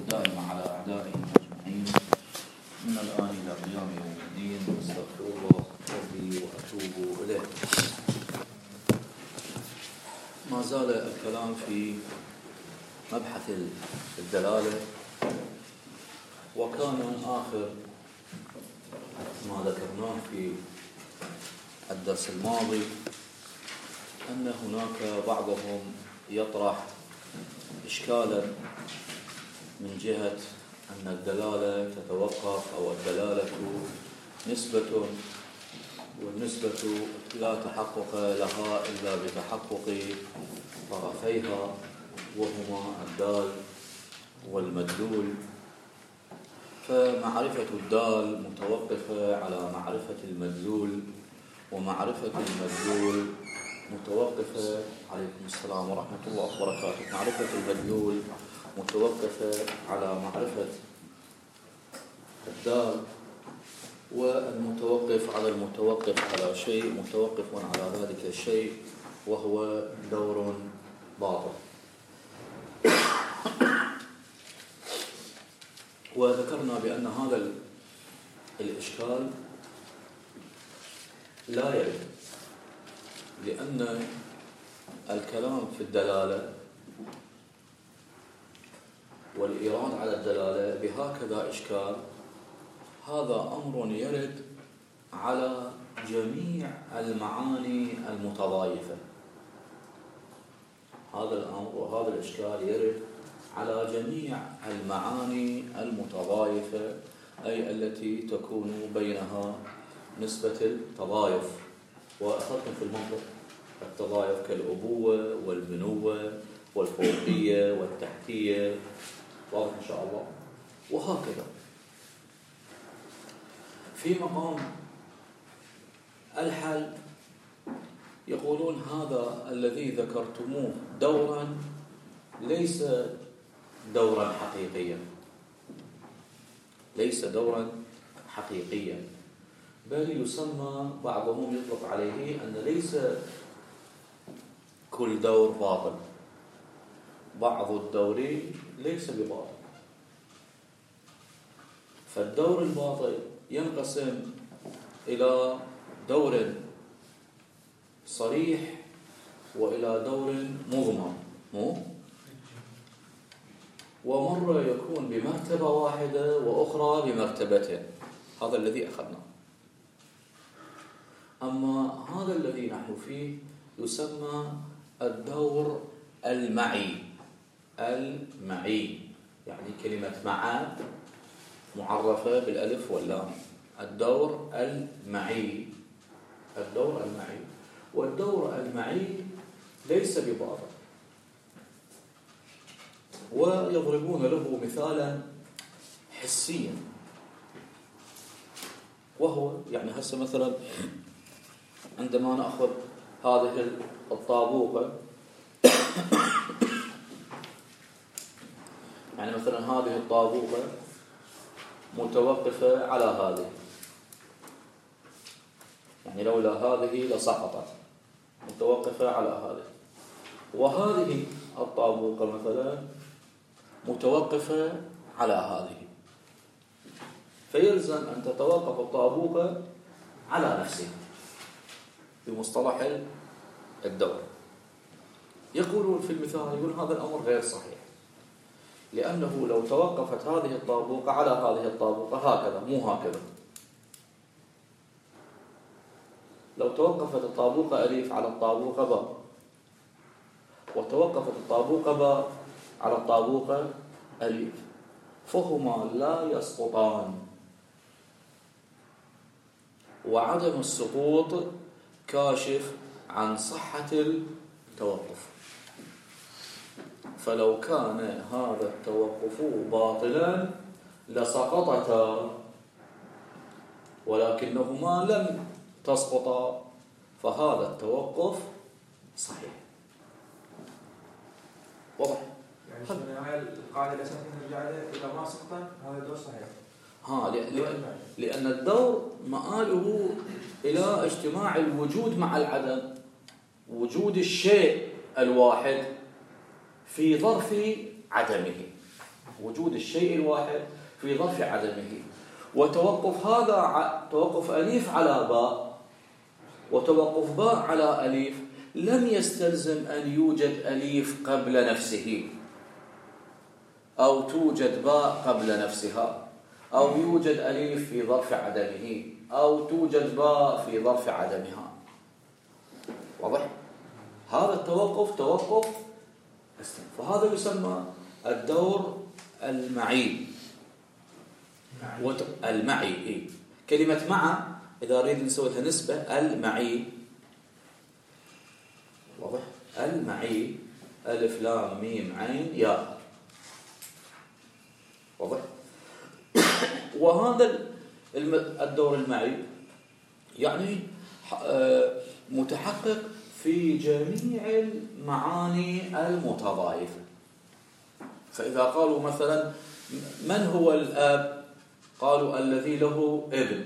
الدائم على أعدائهم أجمعين من الآن إلى قيام يوم الدين. واستغفر الله ربي وأتوب إليه. ما زال الكلام في مبحث الدلالة، وكان آخر ما ذكرناه في الدرس الماضي أن هناك بعضهم يطرح إشكالا من جهة أن الدلالة تتوقف أو الدلالة نسبة، والنسبة لا تحقق لها إلا بتحقق طرفيها وهما الدال والمدلول، فمعرفة الدال متوقفة على معرفة المدلول، ومعرفة المدلول متوقفة عليكم السلام ورحمة الله وبركاته معرفة المدلول متوقفة على معرفة الدال، والمتوقف على المتوقف على شيء متوقف على ذلك الشيء وهو دور باطل. وذكرنا بأن هذا الإشكال لا يرد، لأن الكلام في الدلالة والإيراد على الدلالة بهكذا إشكال هذا أمر يرد على جميع المعاني المتضايفة. هذا الأمر وهذا الإشكال يرد على جميع المعاني المتضايفة، أي التي تكون بينها نسبة التضايف. وأخذنا في المنطق التضايف كالأبوة والبنوة والفوقية والتحتية، واضح إن شاء الله. وهكذا في مقام الحل يقولون هذا الذي ذكرتموه دورا ليس دورا حقيقيا، ليس دورا حقيقيا، بل يسمى بعضهم يطلق عليه أن ليس كل دور باطل، بعض الدور ليس بباطل. فالدور الباطل ينقسم إلى دور صريح وإلى دور مضمر، ومرة يكون بمرتبة واحدة وأخرى بمرتبتين. هذا الذي أخذناه. أما هذا الذي نحن فيه يسمى الدور المعي. المعي يعني كلمة مع معرفة بالألف واللام. الدور المعي، الدور المعي. والدور المعي ليس بباطل. ويضربون له مثالا حسيا، وهو يعني هسه مثلا عندما نأخذ هذه الطابوقة يعني مثلا هذه الطابوقة متوقفة على هذه، يعني لولا هذه لسقطت، متوقفة على هذه. وهذه الطابوقة مثلا متوقفة على هذه، فيلزم أن تتوقف الطابوقة على نفسها بمصطلح الدور. يقولون في المثال يقول هذا الأمر غير صحيح، لأنه لو توقفت هذه الطابوقة على هذه الطابوقة هكذا مو هكذا، لو توقفت الطابوقة أليف على الطابوقة باء، وتوقفت الطابوقة باء على الطابوقة أليف، فهما لا يسقطان. وعدم السقوط كاشف عن صحة التوقف. فلو كان هذا التوقف باطلا لسقطتا، ولكنهما لم تسقطا، فهذا التوقف صحيح. واضح؟ يعني هاي القاعدة الأساسية نرجع لها إذا ما سقط هذا الدور صحيح. لأن الدور مآله إلى اجتماع الوجود مع العدم، وجود الشيء الواحد في ظرف عدمه. وجود الشيء الواحد في ظرف عدمه. وتوقف هذا توقف أليف على باء وتوقف باء على أليف لم يستلزم أن يوجد أليف قبل نفسه، أو توجد باء قبل نفسها، أو يوجد أليف في ظرف عدمه، أو توجد باء في ظرف عدمها. واضح؟ هذا التوقف توقف فهذا يسمى الدور المعي. المعي إيه؟ كلمة مع إذا أريد نسوي لها نسبة المعي. واضح؟ المعي ألف لام ميم عين ياء. واضح؟ وهذا الدور المعي يعني متحقق في جميع المعاني المتضايفة. فإذا قالوا مثلا من هو الأب؟ قالوا الذي له ابن.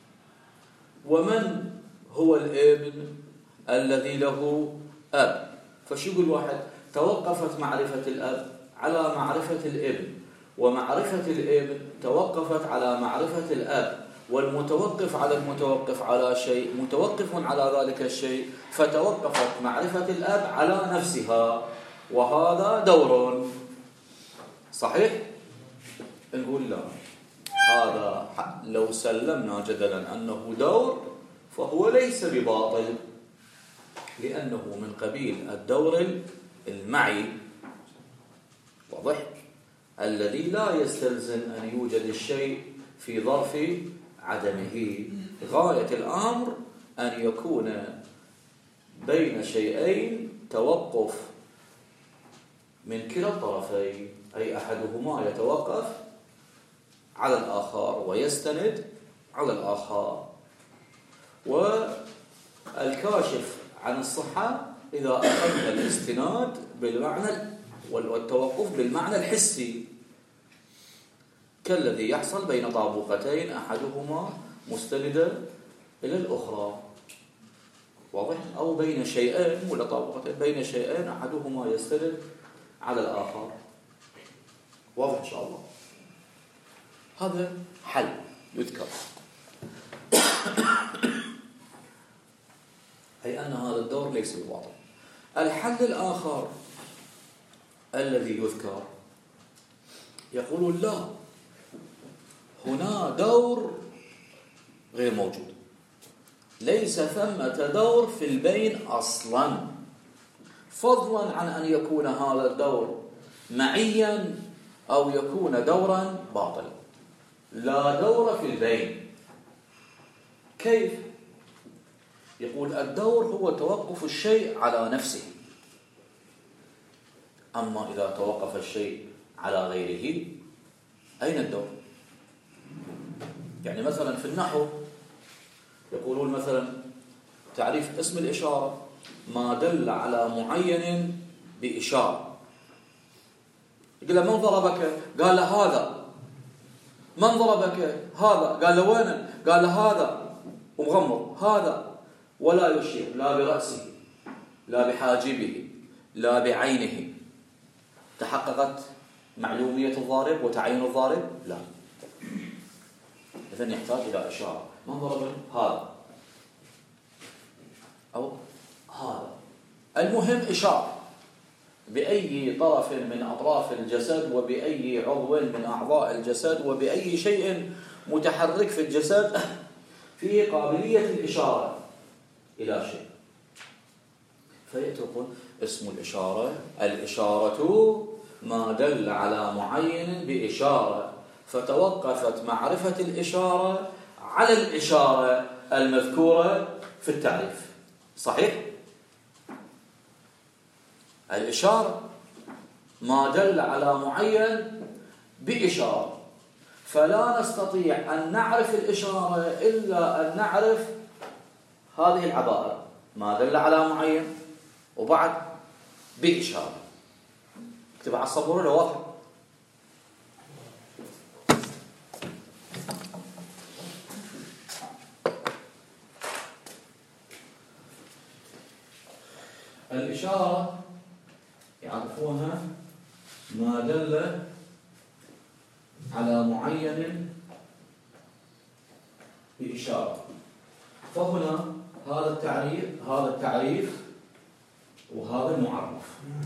ومن هو الابن؟ الذي له أب. فشو يقول واحد؟ توقفت معرفة الأب على معرفة الابن، ومعرفة الابن توقفت على معرفة الأب، والمتوقف على المتوقف على شيء متوقف على ذلك الشيء، فتوقفت معرفة الأب على نفسها، وهذا دور. صحيح؟ نقول لا، هذا لو سلمنا جدلا أنه دور فهو ليس بباطل، لأنه من قبيل الدور المعي. واضح؟ الذي لا يستلزم أن يوجد الشيء في ظرف عدمه. غاية الأمر أن يكون بين شيئين توقف من كلا الطرفين، أي أحدهما يتوقف على الآخر ويستند على الآخر. والكاشف عن الصحة إذا أخذنا الاستناد بالمعنى والتوقف بالمعنى الحسي، كالذي يحصل بين طابوقتين أحدهما مستندة إلى الأخرى. واضح؟ أو بين شيئين ولا طابوقتين بين شيئين أحدهما يستند على الآخر. واضح إن شاء الله؟ هذا حل يذكر، أي أن هذا الدور ليس بباطل. الحل الآخر الذي يذكر يقول لا، هنا دور غير موجود، ليس ثمة دور في البين أصلا، فضلا عن أن يكون هذا الدور معيا أو يكون دورا باطلا. لا دور في البين. كيف؟ يقول الدور هو توقف الشيء على نفسه، أما إذا توقف الشيء على غيره أين الدور؟ يعني مثلا في النحو يقولون مثلا تعريف اسم الإشارة ما دل على معين بإشارة. يقول له من ضربك؟ قال له هذا. من ضربك؟ هذا. قال له وين؟ قال له هذا، ومغمض هذا، ولا يشير لا برأسه لا بحاجبه لا بعينه. تحققت معلومية الضارب وتعيين الضارب؟ لا. إذن يحتاج إلى إشارة. من ضرب؟ هذا أو هذا. المهم إشارة بأي طرف من أطراف الجسد وبأي عضو من أعضاء الجسد وبأي شيء متحرك في الجسد في قابلية الإشارة إلى شيء. فيترك اسم الإشارة الإشارة ما دل على معين بإشارة، فتوقفت معرفة الإشارة على الإشارة المذكورة في التعريف. صحيح؟ الإشارة ما دل على معين بإشارة، فلا نستطيع أن نعرف الإشارة إلا أن نعرف هذه العبارة ما دل على معين وبعد بإشارة. اكتب على السبورة لو واضح. الإشارة يعرفونها ما دل على معين بإشارة. فهنا هذا التعريف وهذا المعرف.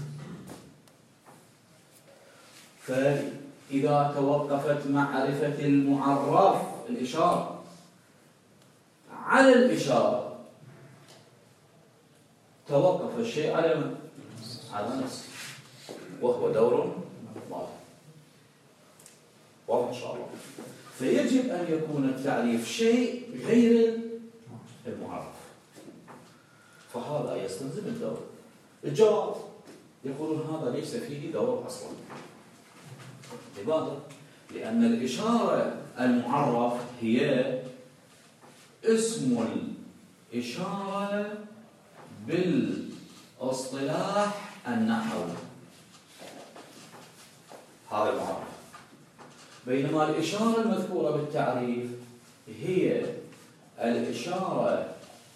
فإذا توقفت معرفة المعرف الإشارة على الإشارة توقف الشيء على من؟ على نفسه، وهو دور ماضي. واضح إن شاء الله. فيجب أن يكون التعريف شيء غير المعرف، فهذا يستلزم الدور. الجواب يقولون هذا ليس فيه دور أصلا. لماذا؟ لأن الإشارة المعرف هي اسم الإشارة بالاصطلاح النحوي، هذا المعرف. بينما الإشارة المذكورة بالتعريف هي الإشارة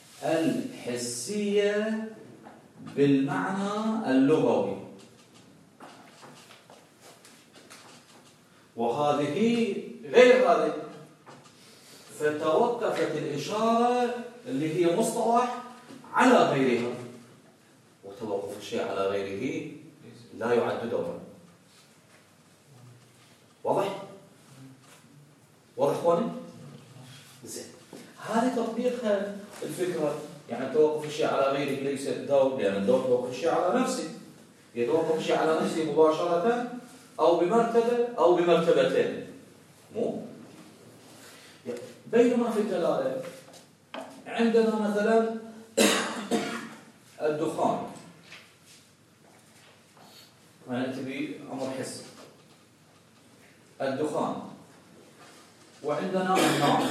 الحسية بالمعنى اللغوي، وهذه غير هذه. فتوقفت الإشارة اللي هي مصطلح على غيرها، وتوقف الشيء على غيره لا يعد دورا. واضح؟ واضح اخواني؟ زين. هذه تطبيقها الفكرة، يعني توقف الشيء على غيره ليس دور، لأن الدور توقف الشيء على نفسه. يتوقف الشيء على نفسه مباشرة أو بمرتبة أو بمرتبتين. مو؟ بينما في الدلالة عندنا مثلا الدخان، ونأتي بأمر حسي. الدخان، وعندنا النار.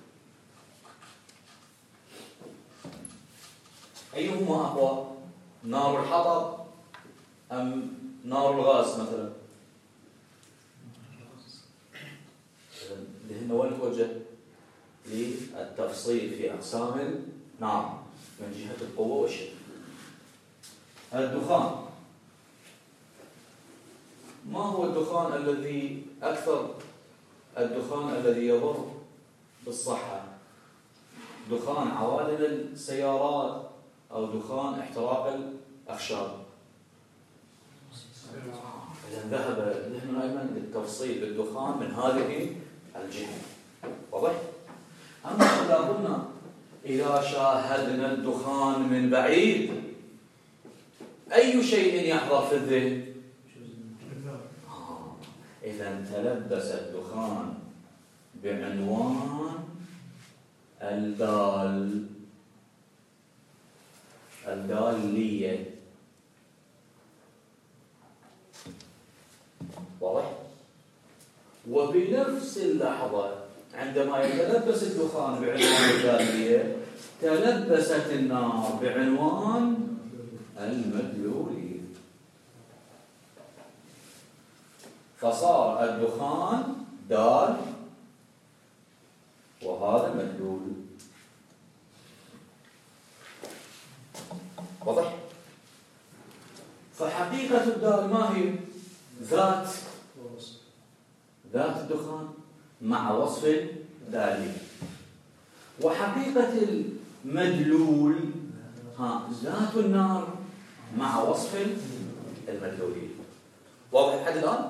أيهما أقوى؟ نار الحطب أم نار الغاز مثلا؟ لهنا وين نتوجه؟ للتفصيل في أقسام النار من جهة القوة والشدة. الدخان، ما هو الدخان الذي أكثر؟ الدخان الذي يضر بالصحة، دخان عوادم السيارات أو دخان احتراق الأخشاب. إذا ذهب نحن أيضا للتفصيل بالدخان من هذه الجهة. واضح؟ أما إذا قلنا إذا شاهدنا الدخان من بعيد أي شيء يحضر في الذهن؟ إذا تلبس الدخان بعنوان الدالية. واضح؟ وبنفس اللحظة عندما يتلبس الدخان بعنوان الدالية تلبست النار بعنوان المدلولية، فصار الدخان دال وهذا مدلول. واضح؟ فحقيقة الدال ما هي؟ ذات الدخان مع وصف الدالية. وحقيقة المدلول ذات النار مع وصف المدلولية. واضح لحد الآن؟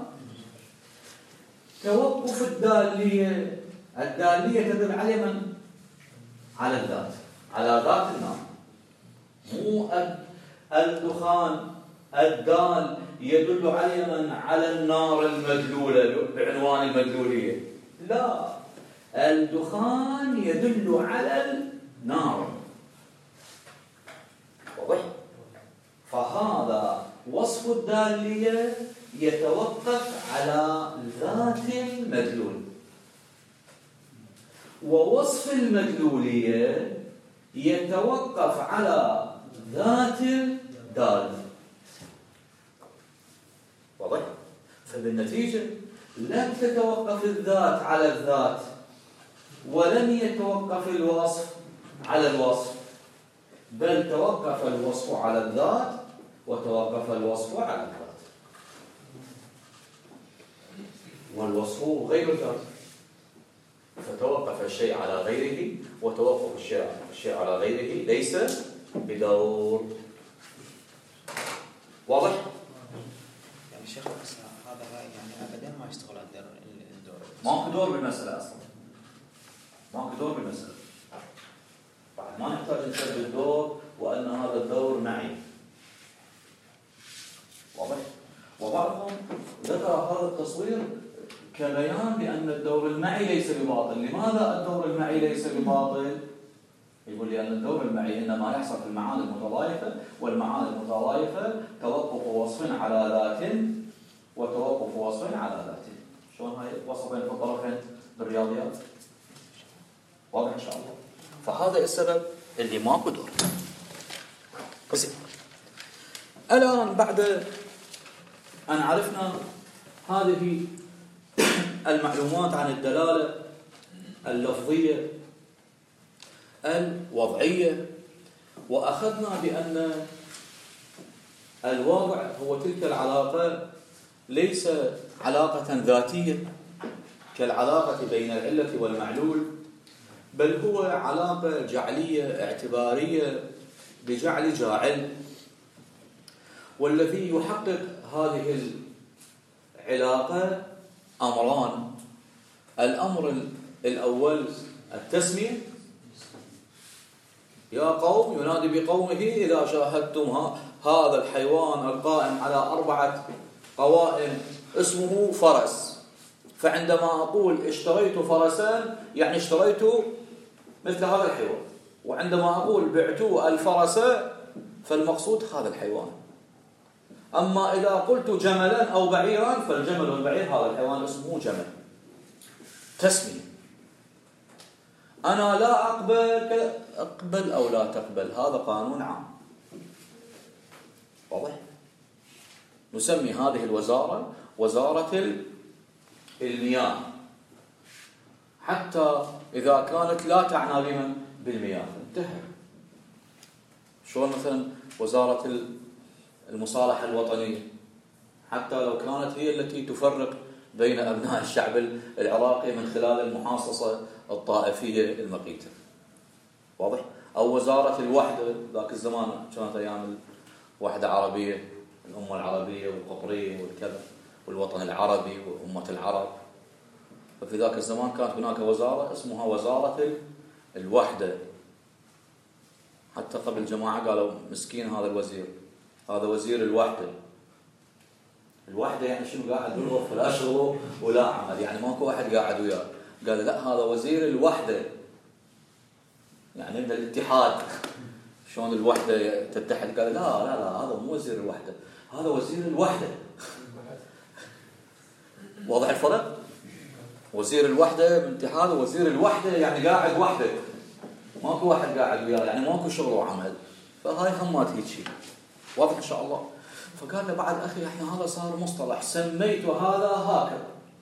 توقف الدالية تدل على من؟ على الذات، على ذات النار. مو الدخان الدال يدل على من؟ على النار المدلولة بعنوان المدلولية. لا، الدخان يدل على النار. واضح؟ فهذا وصف الدالية يتوقف على ذات المدلول، ووصف المدلولية يتوقف على ذات الدال. واضح؟ فبالنتيجة لم تتوقف الذات على الذات، ولم يتوقف الوصف على الوصف، بل توقف الوصف على الذات وتوقف الوصف على الذات. والوصف غير الذات، فتوقف الشيء على غيره، وتوقف الشيء على غيره ليس بدور. واضح؟ يعني شيخ بس هذا يعني ابدا ما يشتغل الدور. ماكو دور بالمسألة أصلا، ماكو دور بالمسألة، ما نحتاج نثبت الدور وأن هذا الدور معي. واضح؟ وبعضهم ذكر هذا التصوير كبيان بأن الدور المعي ليس بباطل. لماذا الدور المعي ليس بباطل؟ يقول لي أن الدور المعي إنما يحصل في المعاني المتضايفة، والمعاني المتضايفة توقف وصف على ذات وتوقف وصف على ذات. شلون هاي وصفين في الطرفين بالرياضيات؟ واضح إن شاء الله. فهذا السبب اللي ماكو دور. زين، الآن بعد أن عرفنا هذه المعلومات عن الدلالة اللفظية الوضعية، وأخذنا بأن الواقع هو تلك العلاقة ليس علاقة ذاتية كالعلاقة بين العلة والمعلول، بل هو علاقة جعلية اعتبارية بجعل جاعل. والذي يحقق هذه العلاقة أمران: الأمر الأول التسمية، يا قوم ينادي بقومه إذا شاهدتم هذا الحيوان القائم على 4 قوائم اسمه فرس، فعندما أقول اشتريت فرسان يعني اشتريت مثل هذا الحيوان، وعندما أقول بعت الفرس فالمقصود هذا الحيوان. أما إذا قلت جملا أو بعيرا فالجمل والبعير هذا الحيوان اسمه جمل. تسمية. أنا لا أقبل أو لا تقبل، هذا قانون عام. واضح؟ نسمي هذه الوزارة وزارة المياه، حتى إذا كانت لا تعنى بمن بالمياه انتهى. شلون مثلا وزارة المصالحة الوطنية، حتى لو كانت هي التي تفرق بين أبناء الشعب العراقي من خلال المحاصصة الطائفية المقيتة. واضح؟ أو وزارة الوحدة، ذاك الزمان كانت أيام الوحدة عربية، الأمة العربية والقطرية والكذا والوطن العربي وأمة العرب. ففي ذاك الزمان كانت هناك وزارة اسمها وزارة الوحدة. حتى قبل جماعة قالوا مسكين هذا الوزير، هذا وزير الوحدة. الوحدة يعني شنو؟ قاعد بالغرفة لا شغل ولا عمل، يعني ماكو واحد قاعد وياه. قال لا، هذا وزير الوحدة، يعني من الاتحاد. شلون الوحدة تتحد؟ قال لا لا لا، هذا مو وزير الوحدة، هذا وزير الوحدة. واضح الفرق؟ وزير الوحدة من اتحاد، وزير الوحدة يعني قاعد وحده، ماكو واحد قاعد وياه، يعني ماكو شغل وعمل. فهاي همات هيك شيء. واضح إن شاء الله. فقال له بعد أخي احنا هذا صار مصطلح، سميت هذا هكذا،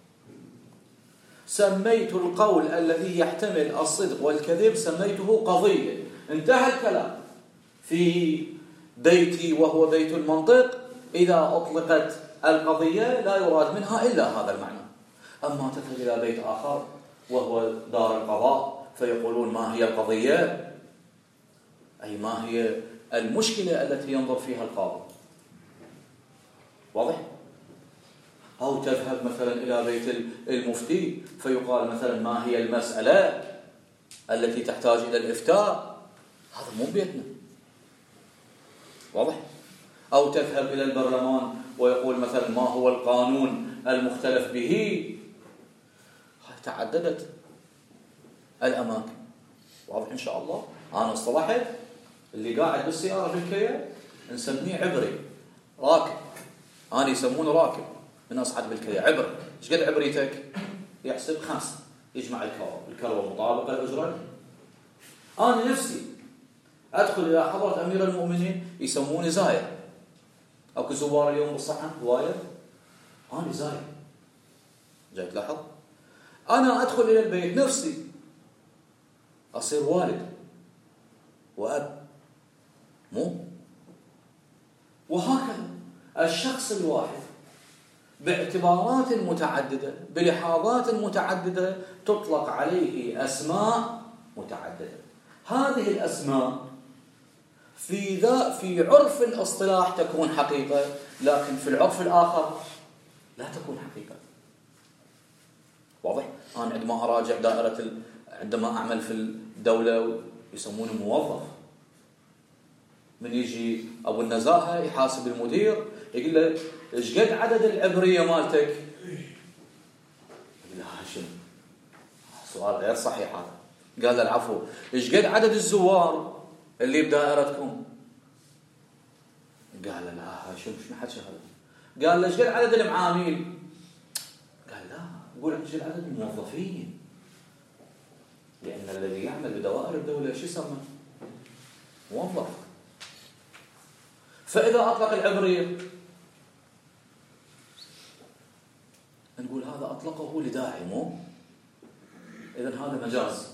سميت القول الذي يحتمل الصدق والكذب سميته قضية. انتهى الكلام. في بيتي وهو بيت المنطق إذا أطلقت القضية لا يراد منها إلا هذا المعنى. أما تذهب إلى بيت آخر وهو دار القضاء فيقولون ما هي القضية، أي ما هي المشكلة التي ينظر فيها القاضي. واضح؟ أو تذهب مثلا إلى بيت المفتي فيقال مثلا ما هي المسألة التي تحتاج إلى الإفتاء، هذا مو بيتنا. واضح؟ أو تذهب إلى البرلمان ويقول مثلا ما هو القانون المختلف به. تعددت الأماكن. واضح إن شاء الله. أنا اصطلحت اللي قاعد بالسيارة في الكيا نسميه عبري، راكب. أنا يسمونه راكب من أصعد بالكيا عبري. إيش قد عبريتك؟ يحسب 5، يجمع الكروة مطابقة الأجرة. أنا نفسي أدخل إلى حضرة أمير المؤمنين يسموني زاير، أو كزوار اليوم بالصحن واير، أنا زاير. جاي تلاحظ؟ أنا أدخل إلى البيت نفسي أصير والد وأب، مو؟ وهكذا الشخص الواحد باعتبارات متعددة بلحاظات متعددة تطلق عليه أسماء متعددة. هذه الأسماء في عرف الاصطلاح تكون حقيقة، لكن في العرف الآخر لا تكون حقيقة. واضح؟ أنا عندما أراجع عندما أعمل في الدولة يسمونه موظف، من يجي أبو النزاهة يحاسب المدير يقول له إيش قد عدد العبرية مالتك؟ يقول له شنو؟ سؤال غير صحيح هذا. قال له العفو، إيش قد عدد الزوار اللي بدائرتكم؟ قال له لا شنو حكي هذا؟ قال له إيش قد عدد المعاميل؟ قال لا، قول إيش قد عدد الموظفين، لأن الذي يعمل بدوائر الدولة شو يسمى؟ موظف. فإذا أطلق العبرية نقول هذا أطلقه لداعي، مو إذن هذا مجاز.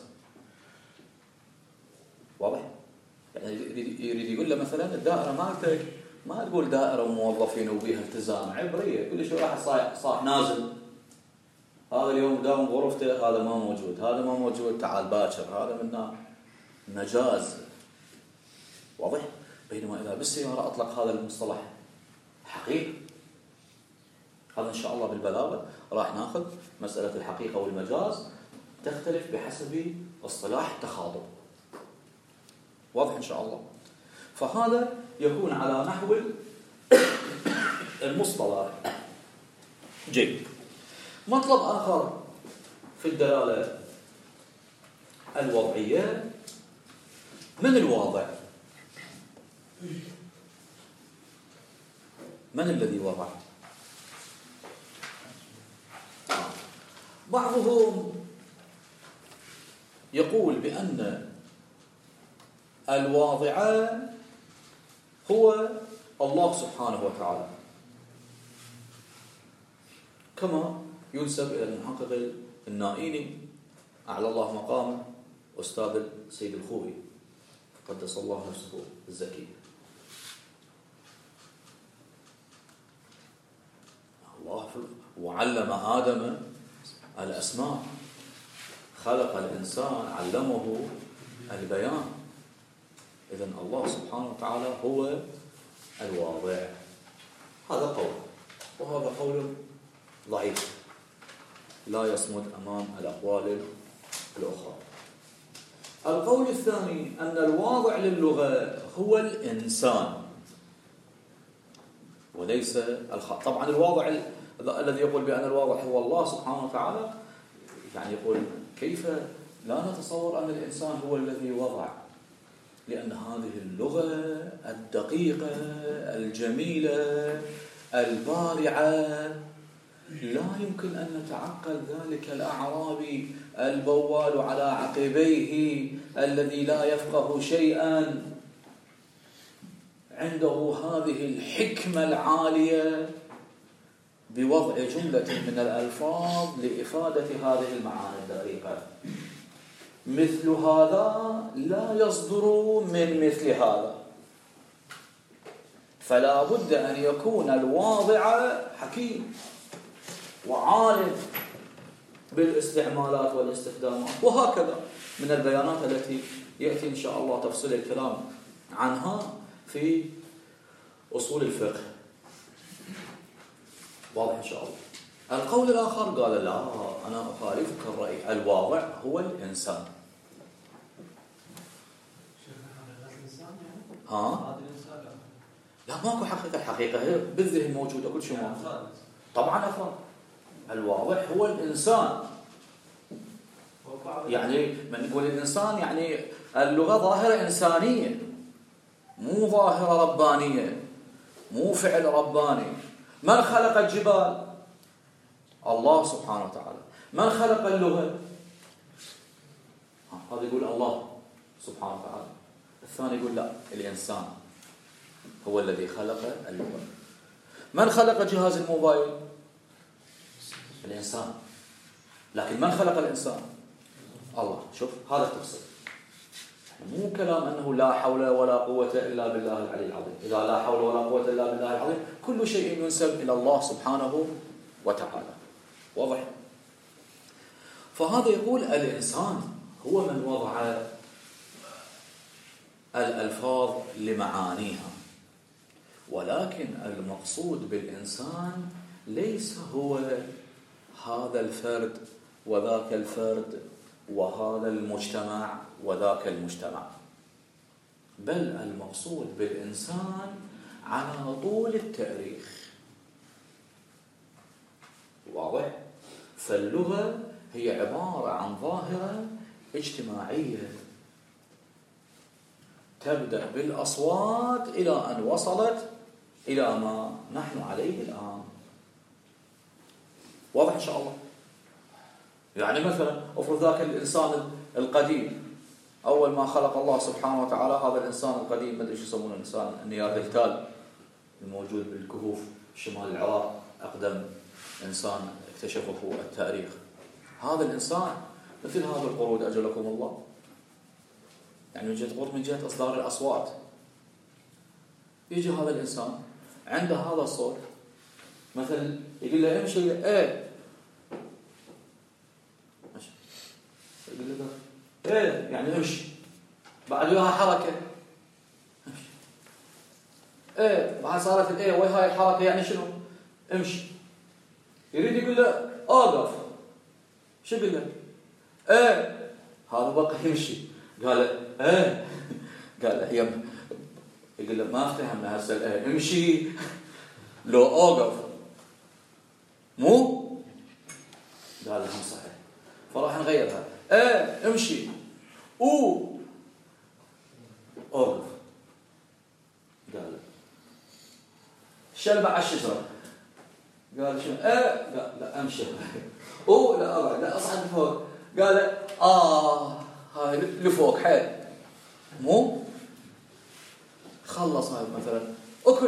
واضح؟ يعني يريد يقول له مثلا الدائرة مالتك ما تقول دائرة وموظفين وبيها التزام، عبرية. كل شيء واحد صاح نازل، هذا اليوم داوم غرفته، هذا ما موجود، هذا ما موجود، تعال باكر، هذا منا مجاز. واضح؟ بينما إذا بالسيارة أطلق هذا المصطلح حقيقة. هذا إن شاء الله بالبلاغة راح ناخذ مسألة الحقيقة والمجاز تختلف بحسب اصطلاح التخاطب. واضح إن شاء الله. فهذا يكون على نحو المصطلح. جيد. مطلب آخر في الدلالة الوضعية، من الواضع؟ من الذي وضع؟ بعضهم يقول بأن الواضع هو الله سبحانه وتعالى، كما ينسب إلى المحقق النائيني أعلى الله مقامه أستاذ السيد الخوئي قدس الله نفسه الزكي. الله وعلم آدم الأسماء، خلق الإنسان علمه البيان. إذن الله سبحانه وتعالى هو الواضع. هذا قول، وهذا قول ضعيف لا يصمد أمام الأقوال الأخرى. القول الثاني أن الواضع للغة هو الإنسان وليس الخالق. طبعا الواضع الذي يقول بأن الواضع هو الله سبحانه وتعالى، يعني يقول كيف لا نتصور أن الإنسان هو الذي وضع، لأن هذه اللغة الدقيقة الجميلة البارعة لا يمكن أن نتعقل ذلك الأعرابي البوال على عقبيه الذي لا يفقه شيئا عنده هذه الحكمة العالية بوضع جملة من الألفاظ لإفادة هذه المعاني الدقيقة. مثل هذا لا يصدر من مثل هذا، فلا بد أن يكون الواضع حكيم وعالم بالاستعمالات والاستخدامات، وهكذا من البيانات التي يأتي إن شاء الله تفصيل الكلام عنها في أصول الفقه. واضح إن شاء الله. القول الآخر قال لا، أنا أخالفك الرأي، الواضع هو الإنسان. ها؟ لا ماكو حقيقة، الحقيقة هي بالذهن موجودة كل شيء موجود. طبعا أفهم. الواضع هو الإنسان، يعني من يقول الإنسان يعني اللغة ظاهرة إنسانية، مو ظاهرة ربانية، مو فعل رباني. من خلق الجبال؟ الله سبحانه وتعالى. من خلق اللغة؟ هذا يقول الله سبحانه وتعالى. الثاني يقول لا، الإنسان هو الذي خلق اللغة. من خلق جهاز الموبايل؟ الإنسان. لكن من خلق الإنسان؟ الله. شوف هذا التفصيل، مو كلام أنه لا حول ولا قوة إلا بالله العلي العظيم. إذا لا حول ولا قوة إلا بالله العظيم كل شيء ينسب إلى الله سبحانه وتعالى. واضح؟ فهذا يقول الإنسان هو من وضع الألفاظ لمعانيها، ولكن المقصود بالإنسان ليس هو هذا الفرد وذاك الفرد وهذا المجتمع وذاك المجتمع، بل المقصود بالإنسان على طول التاريخ. واضح؟ فاللغة هي عبارة عن ظاهرة اجتماعية تبدأ بالأصوات إلى أن وصلت إلى ما نحن عليه الآن. واضح إن شاء الله؟ يعني مثلا افرض ذاك الإنسان القديم أول ما خلق الله سبحانه وتعالى هذا الإنسان القديم، ما أدري شو يسمونه، الإنسان النياندرتال الموجود بالكهوف شمال العراق، أقدم إنسان اكتشفه التاريخ. هذا الإنسان مثل هذا القرود أجلكم الله، يعني من جهة قرب، من جهة إصدار الأصوات. يجي هذا الإنسان عنده هذا الصوت، مثلا يقول له امشي، يقول له ايه ماشي، يقول له ايه يعني امشي، بعد وياها حركة امشي، ايه بعد صارت الايه وهاي الحركة يعني شنو؟ امشي. يريد يقول له اوقف، شو يقول له؟ ايه، هذا بقى يمشي. قال ايه، قال هي، يقول له ما افتهمنا هسه الايه، امشي لو اوقف مو؟ قال هم صحيح، فراح نغيرها، ايه امشي اوقف. قال شلبع الشجره، قال شنو؟ ايه، لا امشي لا ابعد، لا اصعد فوق. قال هاي لفوق حيل مو؟ خلص هاي مثلا اكل،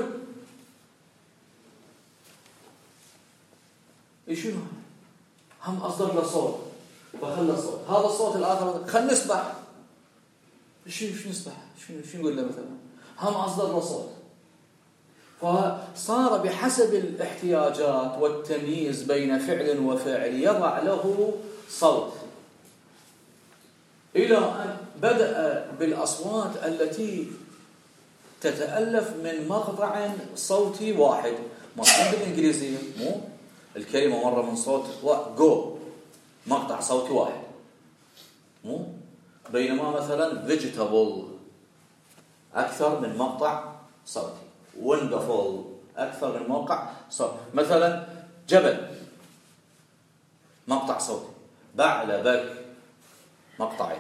شنو هم اصدر له صوت فخلى صوت، هذا الصوت الاخر خلينا نسبح، شو نسبح، شو نقول له مثلا، هم اصدر له صوت. فصار بحسب الاحتياجات والتمييز بين فعل وفاعل يضع له صوت، إلى أن بدأ بالأصوات التي تتألف من مقطع صوتي واحد. مصدر بالإنجليزية مو الكلمة مرة من صوت جو، مقطع صوتي واحد مو، بينما مثلا vegetable أكثر من مقطع صوتي، wonderful أكثر من موقع صوتي، مثلا جبل مقطع صوتي، بعلبك مقطعين.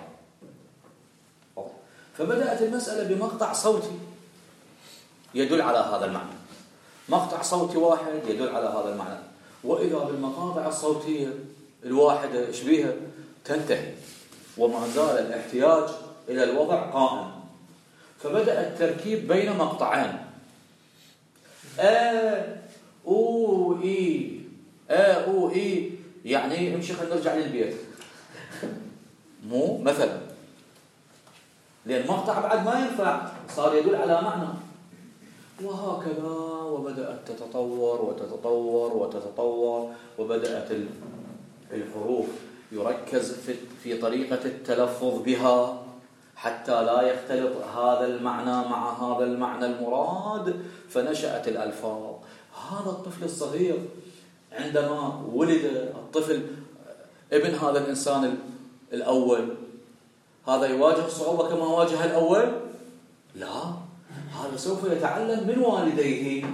فبدأت المسألة بمقطع صوتي يدل على هذا المعنى، مقطع صوتي واحد يدل على هذا المعنى، وإذا بالمقاطع الصوتية الواحدة إيش بيها تنتهي، وما زال الاحتياج إلى الوضع قائم. فبدأ التركيب بين مقطعين، أو إي، يعني امشي خلينا نرجع للبيت مو مثلا، لأن مقطع بعد ما ينفع، صار يدل على معنى. وهكذا، وبدأت تتطور، وبدأت الحروف يركز في طريقة التلفظ بها حتى لا يختلط هذا المعنى مع هذا المعنى المراد، فنشأت الألفاظ. هذا الطفل الصغير عندما ولد الطفل ابن هذا الإنسان الأول، هذا يواجه صعوبة كما واجه الأول؟ لا، هذا سوف يتعلم من والديه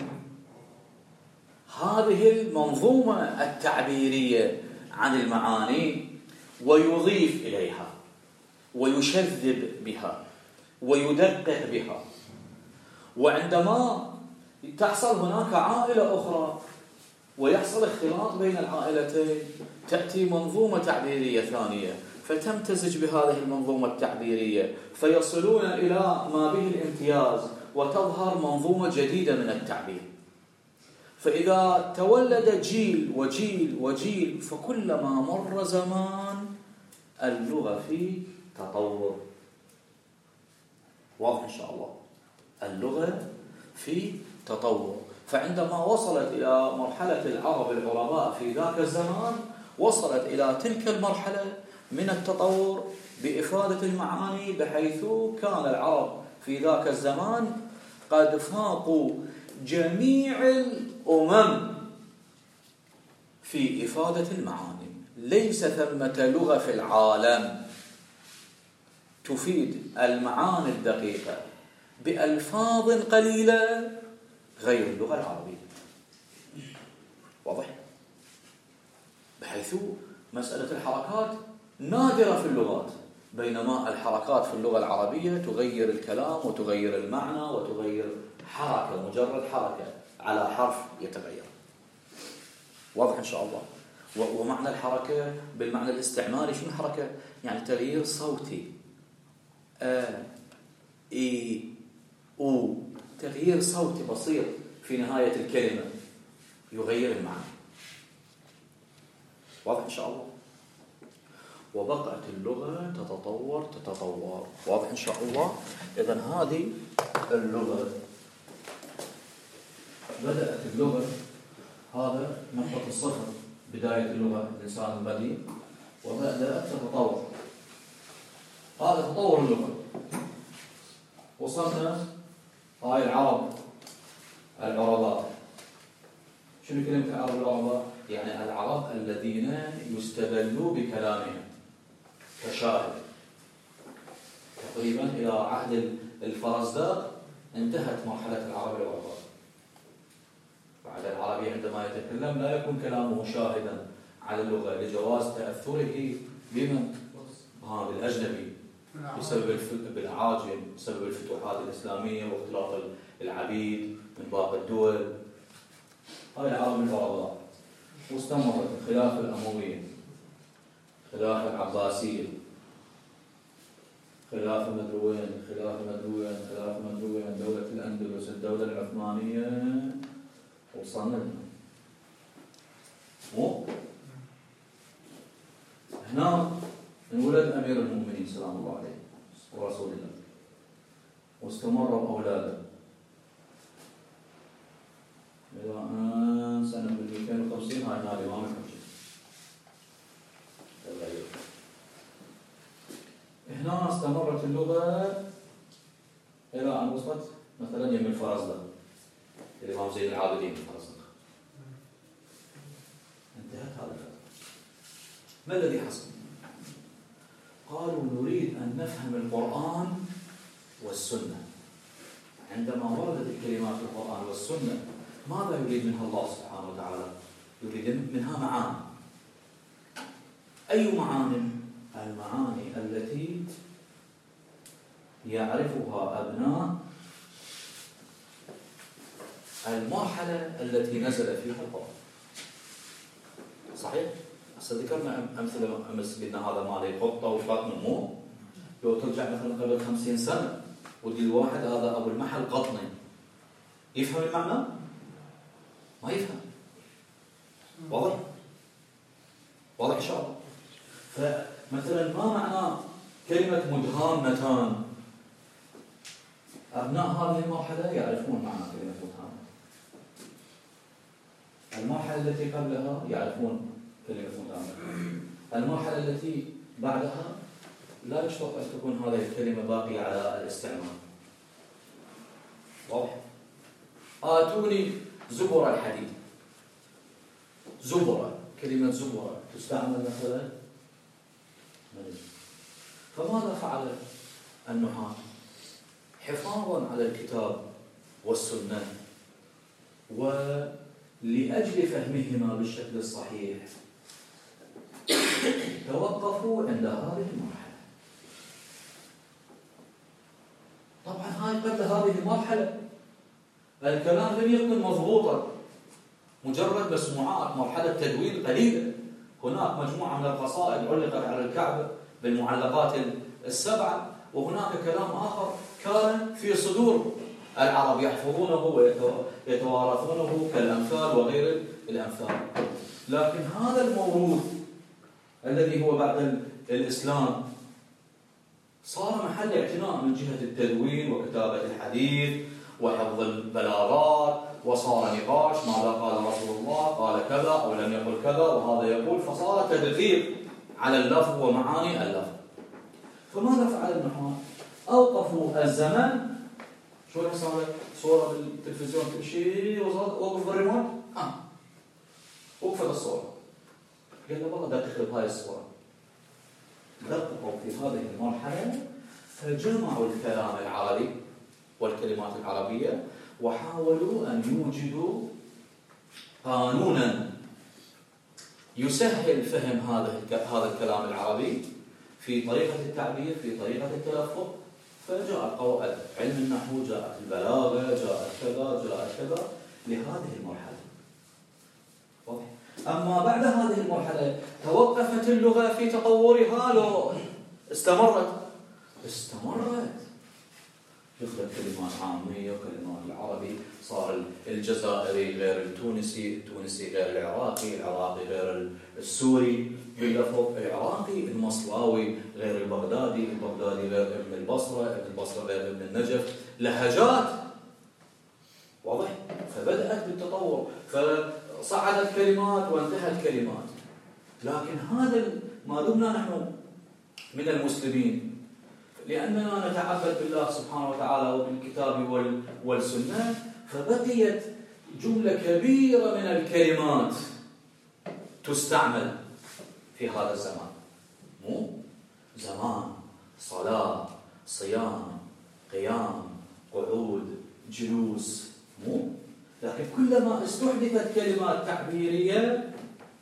هذه المنظومة التعبيرية عن المعاني، ويضيف إليها ويشذب بها ويدقق بها. وعندما تحصل هناك عائلة أخرى ويحصل اختلاط بين العائلتين، تأتي منظومة تعبيرية ثانية فتمتزج بهذه المنظومة التعبيرية، فيصلون إلى ما به الامتياز، وتظهر منظومة جديدة من التعبير. فإذا تولد جيل وجيل وجيل، فكلما مر زمان اللغة في تطور. واضح إن شاء الله؟ اللغة في تطور. فعندما وصلت إلى مرحلة العرب العرباء في ذاك الزمان وصلت إلى تلك المرحلة من التطور بإفادة المعاني، بحيث كان العرب في ذاك الزمان قد فاقوا جميع الأمم في إفادة المعاني. ليس ثمة لغة في العالم تفيد المعاني الدقيقة بألفاظ قليلة غير اللغة العربية. واضح؟ بحيث مسألة الحركات نادرة في اللغات، بينما الحركات في اللغة العربية تغير الكلام وتغير المعنى وتغير حركة، مجرد حركة على حرف يتغير. واضح إن شاء الله؟ ومعنى الحركة بالمعنى الاستعمالي شنو حركة؟ يعني تغيير صوتي، إي أو، تغيير صوتي بسيط في نهاية الكلمة يغير المعنى. واضح إن شاء الله؟ وبقت اللغة تتطور. واضح إن شاء الله؟ إذن هذه اللغة، بدأت اللغة، هذا نقطة الصفر، بداية اللغة الإنسان البديع، وبدأت تتطور. هذا تطور اللغة. وصلنا هاي العرب العرباء. شنو كلمة العرب العرباء؟ يعني العرب الذين يستدلوا بكلامهم كشاهد. تقريبا إلى عهد الفرزدق انتهت مرحلة العرب العرباء. بعد العربي عندما يتكلم لا يكون كلامه شاهدا على اللغة لجواز تأثره بمن؟ بالأجنبي، بسبب بالعاجم، بسبب الفتوحات الإسلامية واختلاط العبيد من باقي الدول. هاي العرب العرباء. واستمرت الخلافة الأموية، خلافة العباسية، خلافة مدروين، دولة الأندلس، الدولة العثمانية، وصلنا لنا. مو؟ هنا انولد أمير المؤمنين سلام الله عليه ورسول الله، واستمر أولاده إلى أن سنة 250 هاي نادي الإمام الحجة. هنا استمرت اللغة إلى أن وصلت مثلا يم الفرزدق، الإمام زين العابدين الفرزدق. انتهت هذا الفترة. ما الذي حصل؟ قالوا نريد أن نفهم القرآن والسنة. عندما وردت الكلمات في القرآن والسنة ماذا يريد منها الله سبحانه وتعالى؟ يريد منها معاني. أي معاني؟ المعاني التي يعرفها أبناء المرحلة التي نزل فيها القرآن. صحيح؟ ذكرنا أمثلة أمس قلنا هذا مالي قطة وفاطمة. مو لو ترجع مثلا قبل 50 سنة وتقول الواحد هذا أبو المحل قطني، يفهم المعنى؟ ما يفهم. واضح؟ واضح إن شاء الله. فمثلا ما معنى كلمة مدهامتان؟ أبناء هذه المرحلة يعرفون معنى كلمة مدهامة. المرحلة التي قبلها يعرفون كلمة مدهامة. المرحلة التي بعدها لا يشترط أن تكون هذه الكلمة باقية على الاستعمال. واضح؟ آتوني زبر الحديد. زبرة، كلمة زبرة تستعمل مثلا. فماذا فعل النحاة؟ حفاظا على الكتاب والسنة ولأجل فهمهما بالشكل الصحيح توقفوا عند هذه المرحلة. طبعا هاي قبل هذه المرحلة الكلام لم يكن مضبوطا، مجرد مسموعات، مرحلة تدوين قليلة. هناك مجموعة من القصائد علقت على الكعبة بالمعلقات السبعة، وهناك كلام آخر كان في صدور العرب يحفظونه ويتوارثونه كالأمثال وغير الأمثال. لكن هذا الموروث الذي هو بعد الإسلام صار محل اعتناء من جهة التدوين وكتابة الحديث وحفظ البلاغات وصار نقاش، ماذا قال رسول الله؟ قال كذا أو لم يقل كذا، وهذا يقول، فصار تدقيق على اللفظ ومعاني اللفظ. فماذا فعل النحاة؟ أوقفوا الزمن. شو صار؟ صورة بالتلفزيون تمشي وقف بالريموت، وقفت الصورة. قال له والله دقق بهاي الصورة. دققوا في هذه المرحلة فجمعوا الكلام العربي والكلمات العربية وحاولوا أن يوجدوا قانونا يسهل فهم هذا الكلام العربي في طريقة التعبير، في طريقة التلفظ. فجاء علم النحو، جاءت البلاغة، جاءت كذا لهذه المرحلة. واضح؟ أما بعد هذه المرحلة توقفت اللغة في تطورها لو استمرت؟ يخلق كلمات عامية وكلمات العربي، صار الجزائري غير التونسي غير العراقي غير السوري باللفظ، العراقي المصلاوي غير البغدادي غير ابن البصرة غير ابن النجف، لهجات. واضح؟ فبدأت بالتطور، فصعدت كلمات وانتهت كلمات. لكن هذا ما دمنا نحن من المسلمين، لأننا نتعبد بالله سبحانه وتعالى وبالكتاب والسنة، فبقيت جملة كبيرة من الكلمات تستعمل في هذا الزمان. مو زمان، صلاة، صيام، قيام، قعود، جلوس، مو. لكن كلما استحدثت كلمات تعبيرية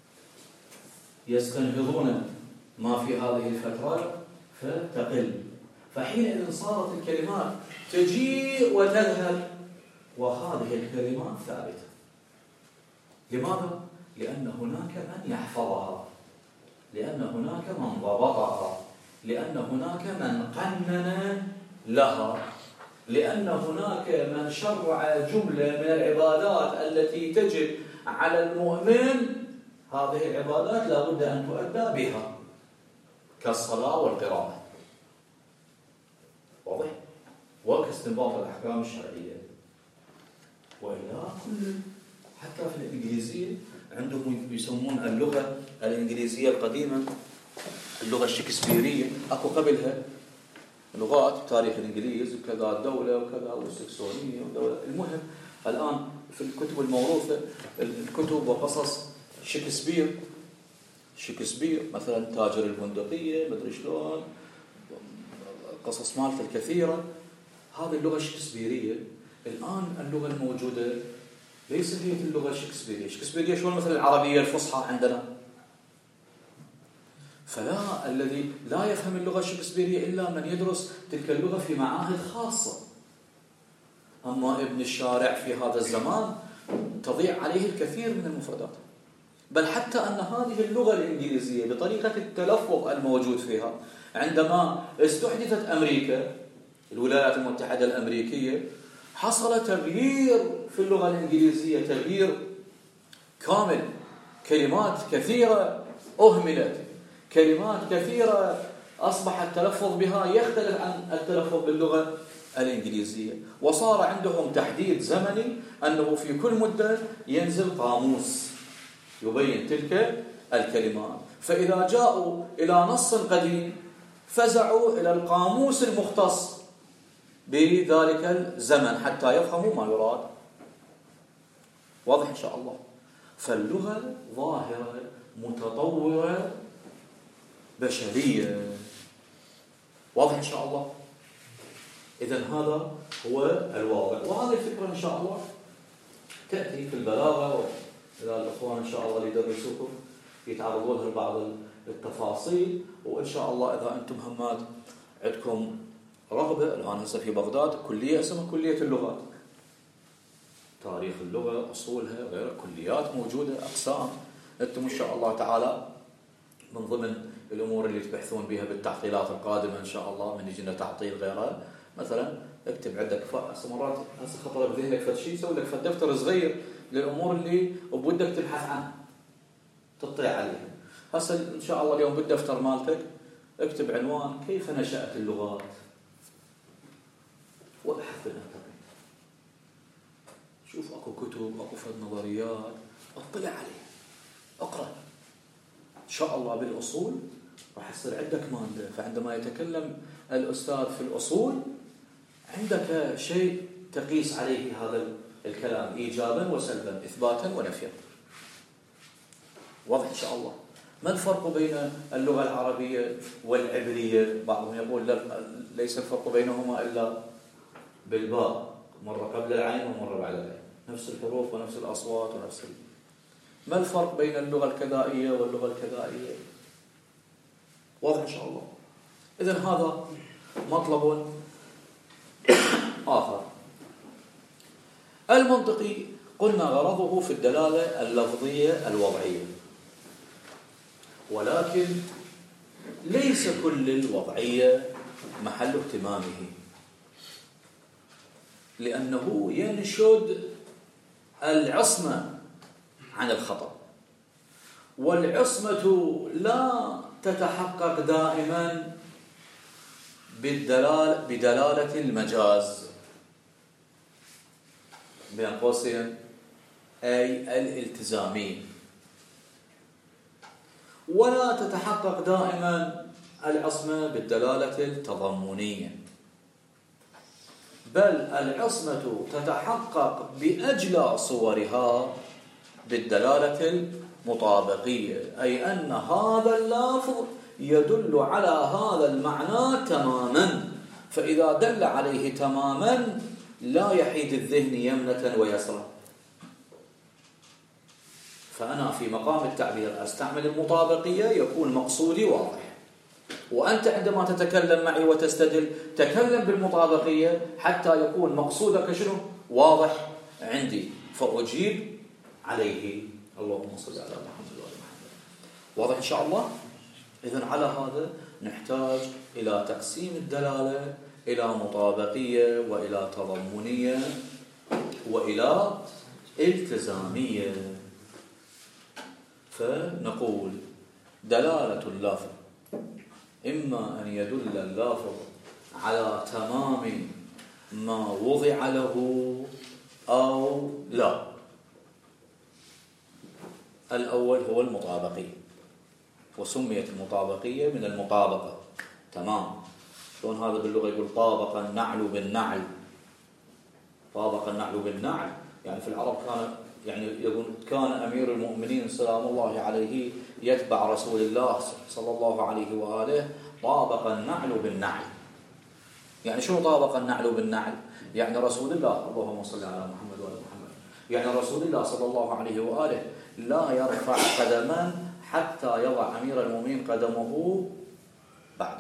يستنهضون ما في هذه الفترة فتقل. فحينئذ صارت الكلمات تجيء وتذهب وهذه الكلمات ثابتة. لماذا؟ لأن هناك من يحفظها، لأن هناك من ضبطها، لأن هناك من قنن لها، لأن هناك من شرع جملة من العبادات التي تجب على المؤمن. هذه العبادات لا بد أن تؤدى بها كالصلاة والقراءة. واضح؟ وكاستنباط الأحكام الشرعية. وإلا حتى في الإنجليزية عندهم يسمون اللغة الإنجليزية القديمة اللغة الشكسبيرية. أكو قبلها لغات بتاريخ الإنجليز وكذا الدولة وكذا والسكسونية ودولة. المهم الآن في الكتب الموروثة الكتب وقصص شكسبير مثلا تاجر البندقية مدري شلون، قصص مالته الكثيرة. هذه اللغة الشكسبيرية. الآن اللغة الموجودة ليست هي اللغة الشكسبيرية شلون مثل العربية الفصحى عندنا. فلا، الذي لا يفهم اللغة الشكسبيرية إلا من يدرس تلك اللغة في معاهد خاصة. أما ابن الشارع في هذا الزمان تضيع عليه الكثير من المفردات. بل حتى أن هذه اللغة الإنجليزية بطريقة التلفظ الموجود فيها عندما استحدثت أمريكا الولايات المتحدة الأمريكية حصل تغيير في اللغة الإنجليزية، تغيير كامل. كلمات كثيرة أهملت، كلمات كثيرة أصبح التلفظ بها يختلف عن التلفظ باللغة الإنجليزية. وصار عندهم تحديد زمني أنه في كل مدة ينزل قاموس يبين تلك الكلمات. فإذا جاءوا إلى نص قديم فزعوا إلى القاموس المختص بذلك الزمن حتى يفهموا ما يراد. واضح إن شاء الله. فاللغة ظاهرة متطورة بشرية. واضح إن شاء الله. إذن هذا هو الواقع، وهذه الفكرة إن شاء الله تأتي في البلاغة، إذا الأخوان إن شاء الله اللي يدرسوكم يتعرضوا لها بعض التفاصيل. وإن شاء الله إذا أنتم همات عندكم رغبة، الآن هسه في بغداد كلية اسمها كلية اللغات، تاريخ اللغة، أصولها، غير كليات موجودة، أقسام. أنتم إن شاء الله تعالى من ضمن الأمور اللي تبحثون بها بالتعطيلات القادمة إن شاء الله، من يجينا تعطيل غيرها مثلا اكتب عندك مرات هسه خطر بذهنك فد شيء، سوي لك فد دفتر صغير للأمور اللي بودك تبحث عنها تطلع عليها. هسه إن شاء الله اليوم بالدفتر مالتك اكتب عنوان كيف نشأت اللغات وابحث بالإنترنت. شوف اكو كتب، اكو فد نظريات، اطلع عليها، اقرأ. إن شاء الله بالأصول راح يصير عندك مادة، فعندما يتكلم الأستاذ في الأصول عندك شيء تقيس عليه هذا الكلام إيجابا وسلبا، إثباتا ونفيا. واضح إن شاء الله. ما الفرق بين اللغة العربية والعبرية؟ بعضهم يقول ليس الفرق بينهما إلا بالباء، مرة قبل العين ومرة بعد العين، نفس الحروف ونفس الأصوات ونفس ما الفرق بين اللغة الكذائية واللغة الكذائية؟ واضح إن شاء الله. إذن هذا مطلب آخر. المنطقي قلنا غرضه في الدلالة اللفظية الوضعية، ولكن ليس كل الوضعية محل اهتمامه، لأنه ينشد العصمة عن الخطأ، والعصمة لا تتحقق دائما بدلالة المجاز بين قوسين أي الالتزامي، ولا تتحقق دائما العصمة بالدلالة التضمنية، بل العصمة تتحقق بأجلى صورها بالدلالة المطابقية، أي أن هذا اللفظ يدل على هذا المعنى تماما، فإذا دل عليه تماما لا يحيد الذهن يمنة ويسرى. فأنا في مقام التعبير أستعمل المطابقية يكون مقصودي واضح، وأنت عندما تتكلم معي وتستدل تكلم بالمطابقية حتى يكون مقصودك شنو؟ واضح عندي، فأجيب عليه. اللهم صل على محمد وعلى محمد. واضح إن شاء الله؟ إذن على هذا نحتاج إلى تقسيم الدلالة إلى مطابقية وإلى تضمنية وإلى التزامية. فنقول دلالة اللفظ إما أن يدل اللفظ على تمام ما وضع له أو لا. الأول هو المطابقية، وسميت المطابقية من المطابقة. تمام. شلون هذا باللغة يقول طابق النعل بالنعل؟ طابق النعل بالنعل يعني في العرب كان يعني يقول كان أمير المؤمنين سلام الله عليه يتبع رسول الله صلى الله عليه وآله، طابق النعل بالنعل. يعني شنو طابق النعل بالنعل؟ يعني رسول الله، اللهم صل على محمد وعلى محمد، يعني رسول الله صلى الله عليه وآله لا يرفع قدما حتى يضع أمير المؤمنين قدمه بعده.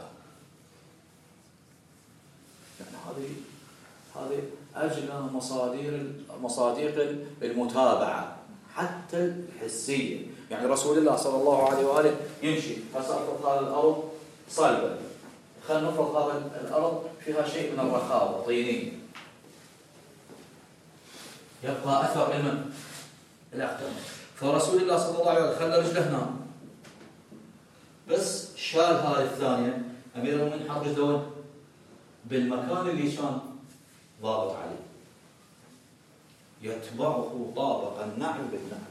يعني هذه أجلى مصادق المتابعة حتى الحسية. يعني رسول الله صلى الله عليه وآله يمشي، فسأفرض هذه الأرض صلبة، خلينا نفرض هذه الأرض فيها شيء من الرخاوة طينية، يبقى أثر المن الأقدام. فرسول الله صلى الله عليه وسلم خلى رجله هنا، بس شال هذه الثانية، أمير المؤمنين حط رجله بالمكان اللي كان ضابط عليه، يتبعه طابق النعل بالنعل.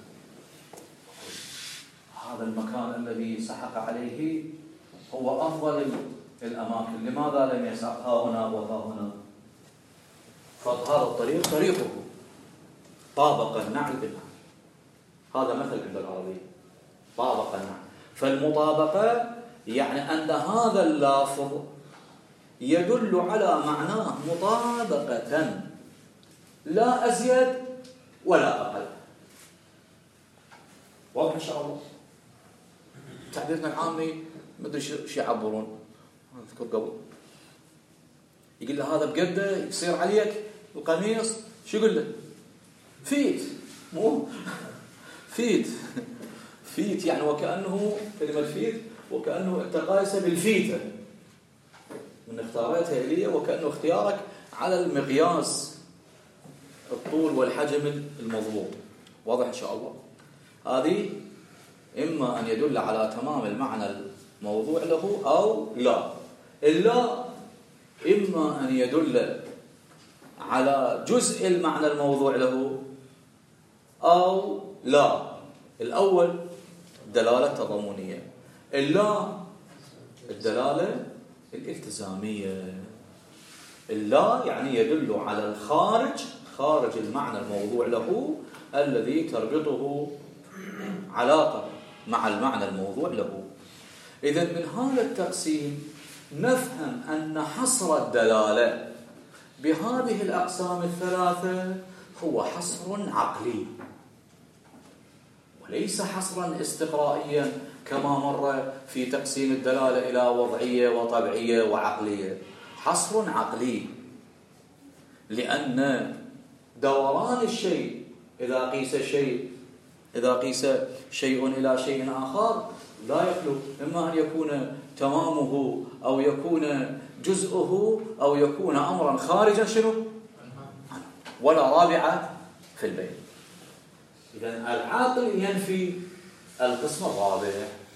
هذا المكان الذي سحق عليه هو أفضل الأماكن، لماذا لم يسحق ها هنا وها هنا؟ فهذا الطريق طريقه طابق النعل بالنعل. هذا مثل عند العربية طابق النعل. فالمطابقة يعني أن هذا اللفظ يدل على معناه مطابقة، لا أزيد ولا أقل. واضح إن شاء الله؟ تعبيرنا العامي مدري شو يعبرون، أذكر قبل يقول له هذا بقده يصير عليك القميص، شو يقول له؟ فيت، مو فيت فيت يعني وكأنه كلمة فيت وكأنه أنت قايسة بالفيتة من اختارتها إليه، وكأنه اختيارك على المقياس الطول والحجم المضبوط. واضح إن شاء الله؟ هذه إما أن يدل على تمام المعنى الموضوع له أو لا. إلا إما أن يدل على جزء المعنى الموضوع له أو لا. الأول دلالة تضمنية، اللا الدلالة الالتزامية. اللا يعني يدل على الخارج، خارج المعنى الموضوع له الذي تربطه علاقة مع المعنى الموضوع له. إذن من هذا التقسيم نفهم أن حصر الدلالة بهذه الأقسام الثلاثة هو حصر عقلي وليس حصرا استقرائيا كما مر في تقسيم الدلالة إلى وضعية وطبعية وعقلية. حصر عقلي، لأن دوران الشيء إذا قيس شيء إلى شيء آخر لا يخلو إما أن يكون تمامه أو يكون جزءه أو يكون أمرا خارجا شنو؟ ولا رابعة في البين. إذن العاقل ينفي القسم الرابع،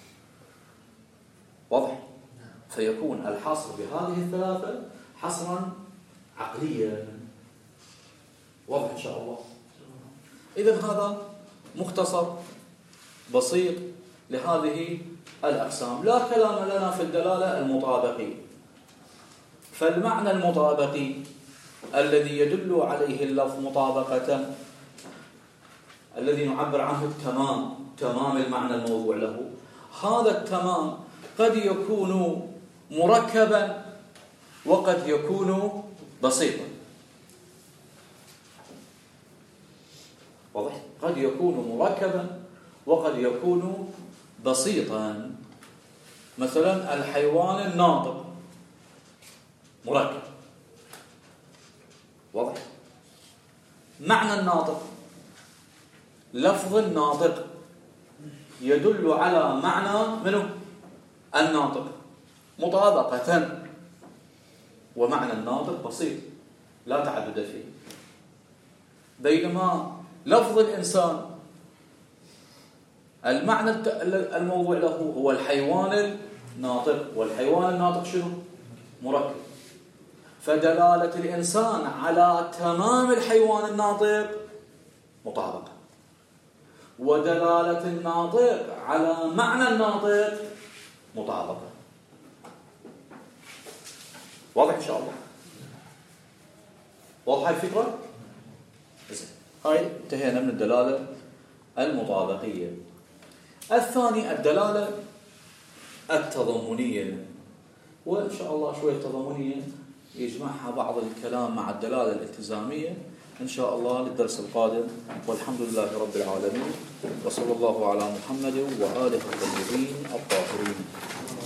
واضح؟ فيكون الحصر بهذه الثلاثة حصرا عقليا، واضح إن شاء الله. إذن هذا مختصر بسيط لهذه الأقسام. لا كلام لنا في الدلالة المطابقي، فالمعنى المطابقي الذي يدل عليه اللفظ مطابقة، الذي نعبر عنه التمام، تمام المعنى الموضوع له، هذا التمام قد يكون مركبا وقد يكون بسيطا، واضح؟ قد يكون مركبا وقد يكون بسيطا. مثلا الحيوان الناطق مركب، واضح؟ معنى الناطق، لفظ الناطق يدل على معنى منه الناطق مطابقة، ومعنى الناطق بسيط لا تعدد فيه. بينما لفظ الإنسان المعنى الموضوع له هو الحيوان الناطق، والحيوان الناطق شنو؟ مركب. فدلالة الإنسان على تمام الحيوان الناطق مطابقة، ودلالة الناطق على معنى الناطق مطابقة. واضح إن شاء الله؟ واضحة الفكرة؟ هاي انتهينا من الدلالة المطابقية. الثاني الدلالة التضمنية، وإن شاء الله شوية تضمنية يجمعها بعض الكلام مع الدلالة الالتزامية إن شاء الله للدرس القادم. والحمد لله رب العالمين، وصلى الله على محمد وآله الطيبين الطاهرين.